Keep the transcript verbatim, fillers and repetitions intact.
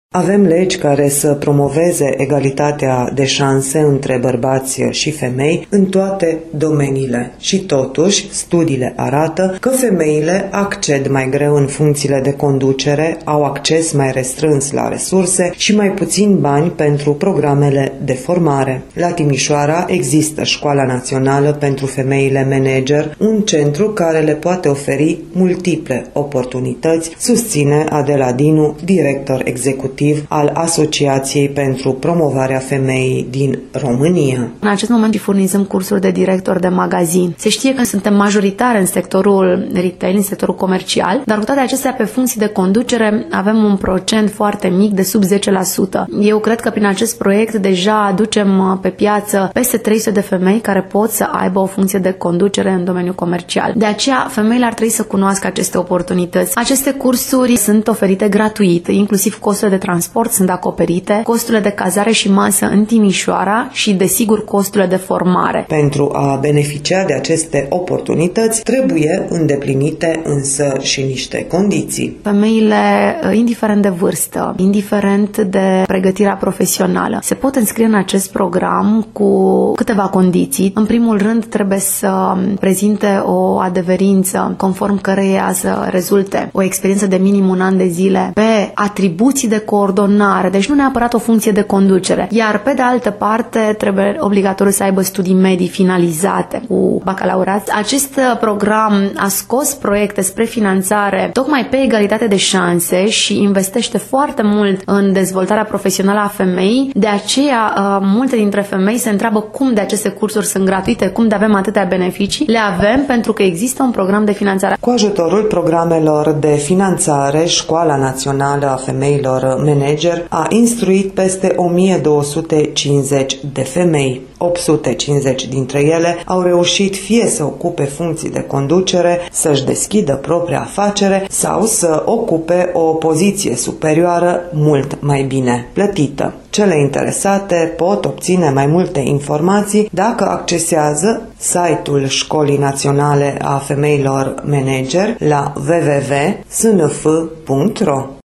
Avem legi care să promoveze egalitatea de șanse între bărbați și femei în toate domeniile și totuși studiile arată că femeile acced mai greu în funcțiile de conducere, au acces mai restrâns la resurse și mai puțin bani pentru programele de formare. La Timișoara există Școala Națională pentru Femeile Manager, un centru care le poate oferi multiple oportunități, susține Adela Dinu, director executiv al Asociației pentru Promovarea Femeii din România. În acest moment furnizăm cursuri de director de magazin. Se știe că suntem majoritari în sectorul retail, în sectorul comercial, dar cu toate acestea, pe funcții de conducere, avem un procent foarte mic de sub zece la sută. Eu cred că prin acest proiect deja aducem pe piață peste trei sute de femei care pot să aibă o funcție de conducere în domeniul comercial. De aceea, femeile ar trebui să cunoască aceste oportunități. Aceste cursuri sunt oferite gratuit, inclusiv costurile de transport sunt acoperite, costurile de cazare și masă în Timișoara și, desigur, costurile de formare. Pentru a beneficia de aceste oportunități, trebuie îndeplinite însă și niște condiții. Femeile, indiferent de vârstă, indiferent de pregătirea profesională, se pot înscrie în acest program cu câteva condiții. În primul rând, trebuie să prezinte o adeverință conform căreia să rezulte o experiență de minim un an de zile pe atribuții de coordonare, deci nu neapărat o funcție de conducere. Iar pe de altă parte trebuie obligatoriu să aibă studii medii finalizate cu bacalaureat. Acest program a scos proiecte spre finanțare tocmai pe egalitate de șanse și investește foarte mult în dezvoltarea profesională a femeii. De aceea, multe dintre femei se întreabă cum de aceste cursuri sunt gratuite, cum de avem atâtea beneficii. Le avem pentru că există un program de finanțare. Cu ajutorul programelor de finanțare, Școala Națională a Femeilor Manager a instruit peste o mie două sute cincizeci de femei. opt sute cincizeci dintre ele au reușit fie să ocupe funcții de conducere, să-și deschidă propria afacere sau să ocupe o poziție superioară mult mai bine plătită. Cele interesate pot obține mai multe informații dacă accesează site-ul Școlii Naționale a Femeilor Manager la w w w punct s n f punct r o.